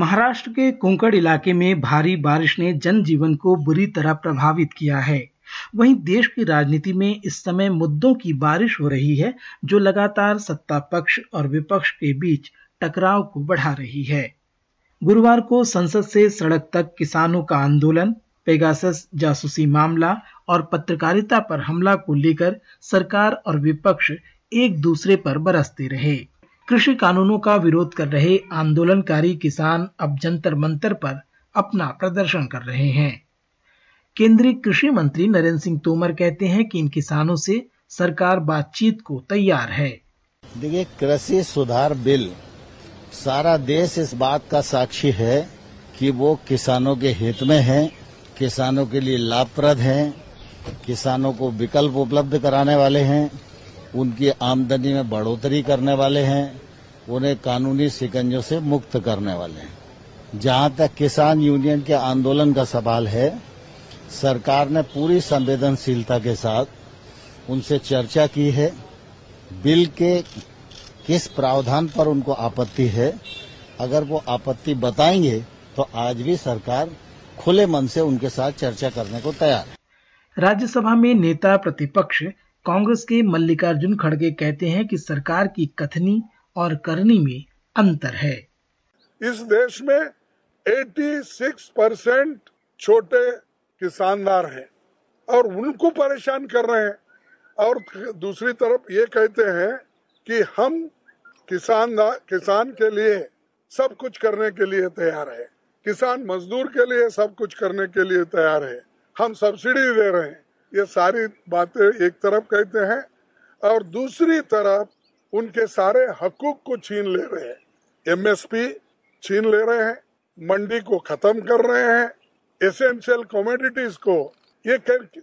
महाराष्ट्र के कोंकण इलाके में भारी बारिश ने जनजीवन को बुरी तरह प्रभावित किया है। वहीं देश की राजनीति में इस समय मुद्दों की बारिश हो रही है, जो लगातार सत्ता पक्ष और विपक्ष के बीच टकराव को बढ़ा रही है। गुरुवार को संसद से सड़क तक किसानों का आंदोलन, पेगासस जासूसी मामला और पत्रकारिता पर हमला को लेकर सरकार और विपक्ष एक दूसरे पर बरसते रहे। कृषि कानूनों का विरोध कर रहे आंदोलनकारी किसान अब जंतर मंतर पर अपना प्रदर्शन कर रहे हैं। केंद्रीय कृषि मंत्री नरेंद्र सिंह तोमर कहते हैं कि इन किसानों से सरकार बातचीत को तैयार है। देखिए, कृषि सुधार बिल सारा देश इस बात का साक्षी है कि वो किसानों के हित में है, किसानों के लिए लाभप्रद है, किसानों को विकल्प उपलब्ध कराने वाले हैं, उनकी आमदनी में बढ़ोतरी करने वाले हैं, उन्हें कानूनी शिकंजों से मुक्त करने वाले हैं। जहां तक किसान यूनियन के आंदोलन का सवाल है, सरकार ने पूरी संवेदनशीलता के साथ उनसे चर्चा की है। बिल के किस प्रावधान पर उनको आपत्ति है, अगर वो आपत्ति बताएंगे तो आज भी सरकार खुले मन से उनके साथ चर्चा करने को तैयार है। राज्यसभा में नेता प्रतिपक्ष कांग्रेस के मल्लिकार्जुन खड़गे कहते हैं कि सरकार की कथनी और करनी में अंतर है। इस देश में 86% छोटे किसानदार हैं और उनको परेशान कर रहे हैं, और दूसरी तरफ ये कहते हैं कि हम किसान के लिए सब कुछ करने के लिए तैयार है, किसान मजदूर के लिए सब कुछ करने के लिए तैयार है, हम सब्सिडी दे रहे हैं। ये सारी बातें एक तरफ कहते हैं और दूसरी तरफ उनके सारे हकूक को छीन ले रहे हैं। एमएसपी छीन ले रहे हैं, मंडी को खत्म कर रहे हैं, एसेंशियल कमोडिटीज को। ये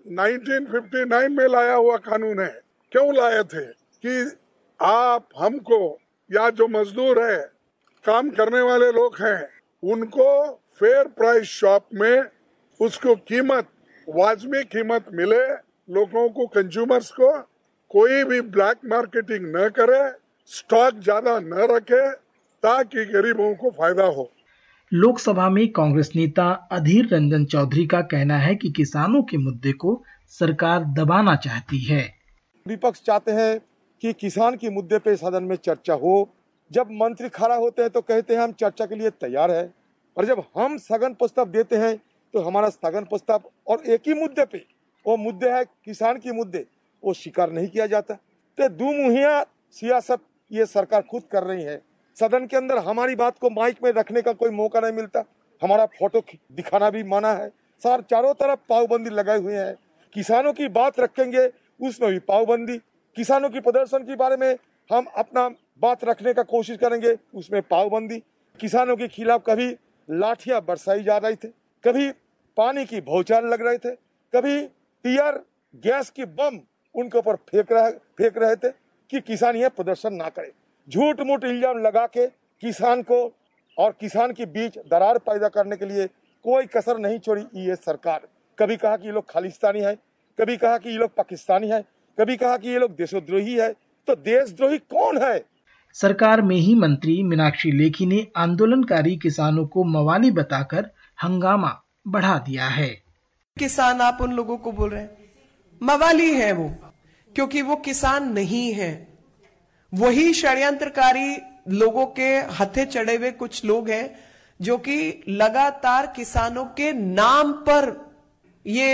1959 में लाया हुआ कानून है। क्यों लाए थे कि आप हमको या जो मजदूर है, काम करने वाले लोग हैं, उनको फेयर प्राइस शॉप में उसको कीमत, वाजबी कीमत मिले, लोगों को, कंज्यूमर्स को कोई भी ब्लैक मार्केटिंग न करे, स्टॉक ज्यादा न रखे, ताकि गरीबों को फायदा हो। लोकसभा में कांग्रेस नेता अधीर रंजन चौधरी का कहना है कि किसानों के मुद्दे को सरकार दबाना चाहती है। विपक्ष चाहते हैं कि किसान के मुद्दे पे सदन में चर्चा हो। जब मंत्री खड़ा होते हैं तो कहते हैं हम चर्चा के लिए तैयार है, और जब हम स्थगन प्रस्ताव देते हैं तो हमारा स्थगन प्रस्ताव और एक ही मुद्दे पे, वो मुद्दे है किसान के मुद्दे, वो स्वीकार नहीं किया जाता। तो दुमुहिया सियासत ये सरकार खुद कर रही है। सदन के अंदर हमारी बात को माइक में रखने का कोई मौका नहीं मिलता, हमारा फोटो दिखाना भी मना है। चारों तरफ पाबंदी लगाए हुए हैं। किसानों की बात रखेंगे उसमें भी पाबंदी, किसानों की प्रदर्शन के बारे में हम अपना बात रखने का कोशिश करेंगे उसमें पाबंदी। किसानों के खिलाफ कभी लाठियां बरसाई जा रही थे, कभी पानी की भौचाल लग रहे थे, कभी टीयर गैस की बम उनके ऊपर फेंक रहे थे कि किसान यह प्रदर्शन ना करे। झूठ मूठ इल्जाम लगा के किसान को और किसान के बीच दरार पैदा करने के लिए कोई कसर नहीं छोड़ी ये सरकार। कभी कहा कि ये लोग खालिस्तानी है, कभी कहा कि ये लोग पाकिस्तानी है, कभी कहा कि ये लोग देशद्रोही है। तो देशद्रोही कौन है? सरकार में ही मंत्री मीनाक्षी लेखी ने आंदोलनकारी किसानों को मवाली बताकर हंगामा बढ़ा दिया है। किसान आप उन लोगों को बोल रहे हैं मवाली है वो, क्योंकि वो किसान नहीं है। वही षड्यंत्रकारी लोगों के हथे चढ़े हुए कुछ लोग हैं जो कि लगातार किसानों के नाम पर ये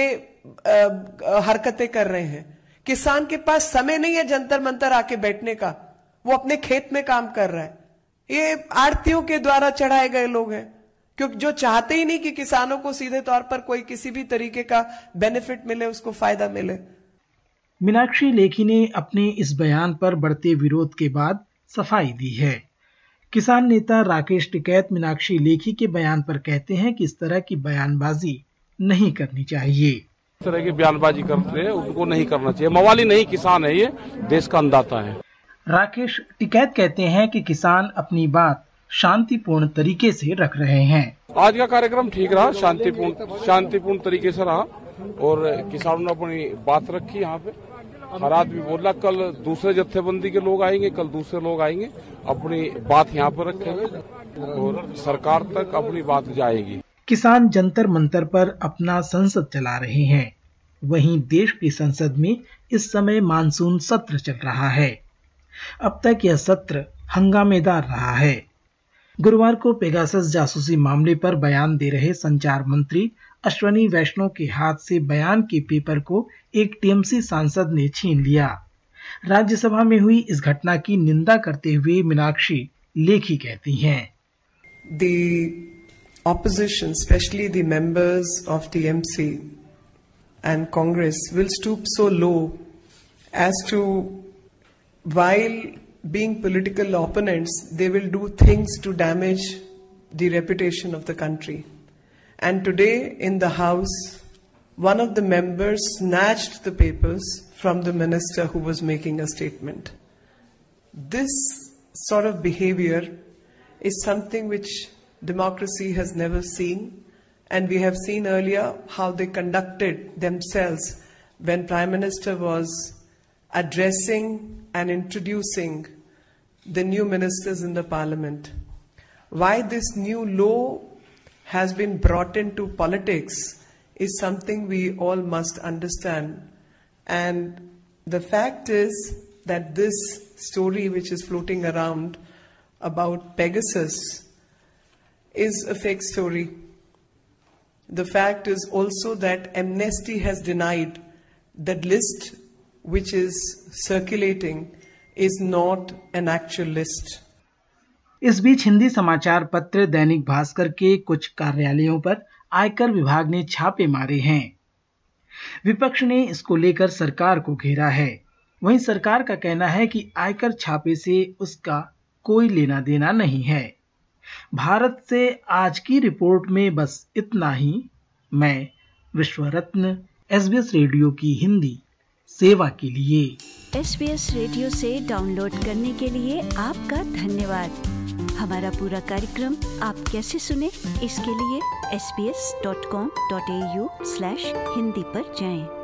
हरकतें कर रहे हैं। किसान के पास समय नहीं है जंतर मंतर आके बैठने का, वो अपने खेत में काम कर रहा है। ये आड़तियों के द्वारा चढ़ाए गए लोग हैं, क्योंकि जो चाहते ही नहीं कि किसानों को सीधे तौर पर कोई किसी भी तरीके का बेनिफिट मिले, उसको फायदा मिले। मीनाक्षी लेखी ने अपने इस बयान पर बढ़ते विरोध के बाद सफाई दी है। किसान नेता राकेश टिकैत मीनाक्षी लेखी के बयान पर कहते हैं कि इस तरह की बयानबाजी नहीं करनी चाहिए। इस तरह की बयानबाजी करते हैं उनको नहीं करना चाहिए। मवाली नहीं, किसान है, ये देश का अन्नदाता है। राकेश टिकैत कहते हैं कि किसान अपनी बात शांतिपूर्ण तरीके से रख रहे हैं। आज का कार्यक्रम ठीक रहा, शांतिपूर्ण तरीके से रहा और किसानों ने अपनी बात रखी यहाँ पे हर आदमी बोल रहा कल दूसरे जत्थेबंदी के लोग आएंगे, कल दूसरे लोग आएंगे, अपनी बात यहाँ पर रखेंगे और सरकार तक अपनी बात जाएगी। किसान जंतर मंतर पर अपना संसद चला रहे हैं। वहीं देश की संसद में इस समय मानसून सत्र चल रहा है। अब तक यह सत्र हंगामेदार रहा है। गुरुवार को पेगासस जासूसी मामले पर बयान दे रहे संचार मंत्री अश्वनी वैष्णव के हाथ से बयान के पेपर को एक टीएमसी सांसद ने छीन लिया। राज्यसभा में हुई इस घटना की निंदा करते हुए मीनाक्षी लेखी कहती हैं, The opposition, especially the members of TMC and Congress, will stoop so low as to, while being political opponents, they will do things to damage the reputation of the country. And today in the House, one of the members snatched the papers from the minister who was making a statement. This sort of behavior is something which democracy has never seen, and we have seen earlier how they conducted themselves when Prime Minister was addressing and introducing the new ministers in the parliament. Why this new law has been brought into politics is something we all must understand. And the fact is that this story which is floating around about Pegasus is a fake story. The fact is also that Amnesty has denied that list which is circulating is not an actual list. इस बीच हिंदी समाचार पत्र दैनिक भास्कर के कुछ कार्यालयों पर आयकर विभाग ने छापे मारे हैं। विपक्ष ने इसको लेकर सरकार को घेरा है। वहीं सरकार का कहना है कि आयकर छापे से उसका कोई लेना देना नहीं है। भारत से आज की रिपोर्ट में बस इतना ही। मैं विश्व रत्न, SBS रेडियो की हिंदी सेवा के लिए। SBS रेडियो से डाउनलोड करने के लिए आपका धन्यवाद। हमारा पूरा कार्यक्रम आप कैसे सुने, इसके लिए sbs.com.au/hindi पर जाएं।